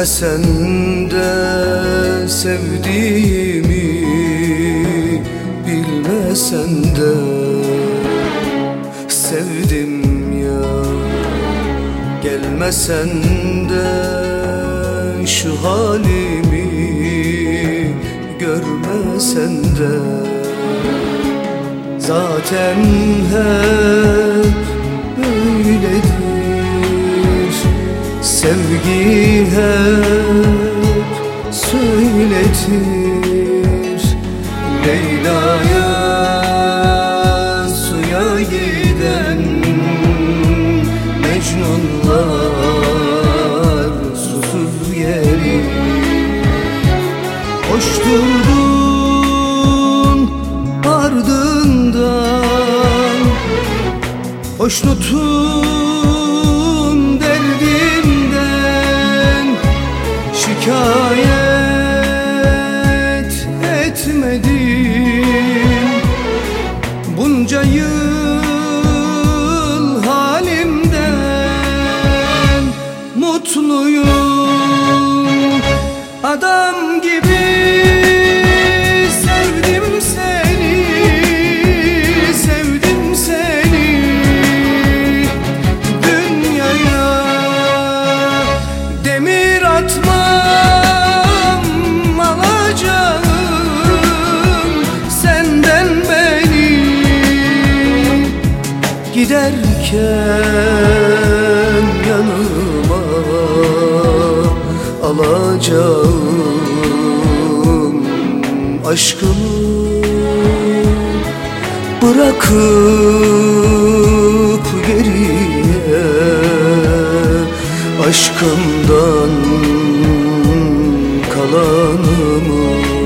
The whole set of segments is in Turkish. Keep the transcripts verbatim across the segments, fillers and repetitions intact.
Bilmesen de sevdiğimi, bilmesen de sevdim ya. Gelmesen de şu halimi, görmesen de zaten hep böyledir. Sevgi hep söyletir. Leyla'ya suya giden Mecnunlar susuz gelir. Koşturdun ardından hoşnutun derdinden, şikayet etmedim bunca yıl halimden. Mutluyum adam gibi, sevdim seni, sevdim seni. Dünyaya demir atmam, alacağım senden beni. Giderken yanıma alacağım aşkımı, bırakıp geriye aşkımdan kalanımı.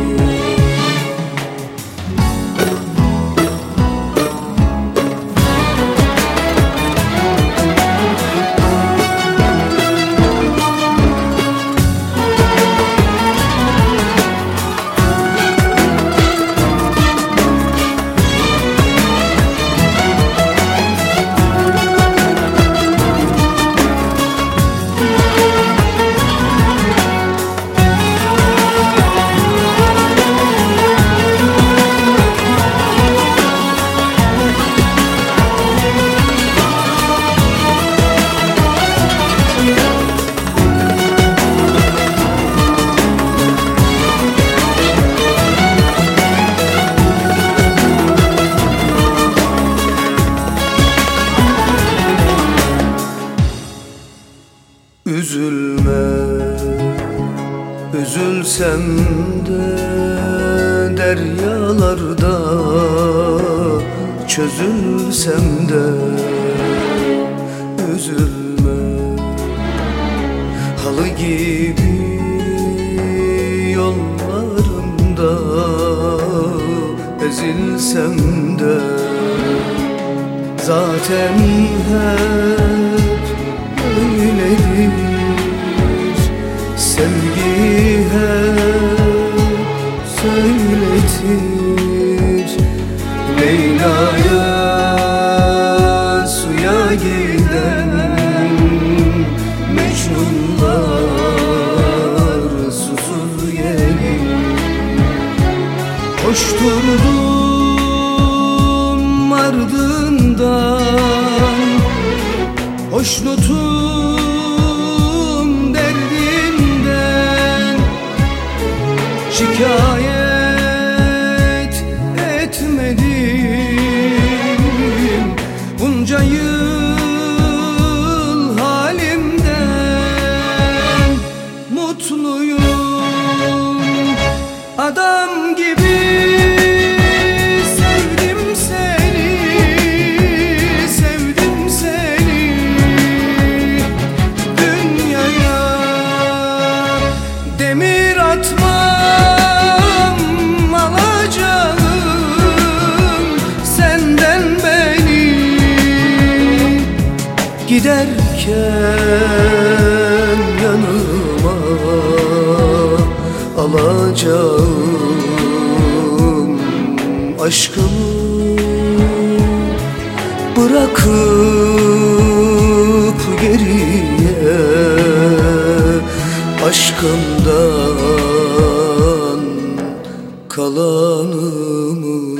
Üzülme, üzülsem de deryalarda, çözülsem de üzülme. Halı gibi yollarında ezilsem de zaten hep öyledir. Sevgi hep söyletir. Leyla'ya suya giden Mecnunlar susuz gelir. Koşturdum ardından hoşnutun derdinden, şikayet etmedim bunca yıl halimden. Mutluyum adam gibi, sevdim seni, sevdim seni. Dünyaya demir atmam, alacağım senden beni. Giderken yanıma alacağım aşkımı, bırakıp geriye aşkımı. aşkımdan kalanımı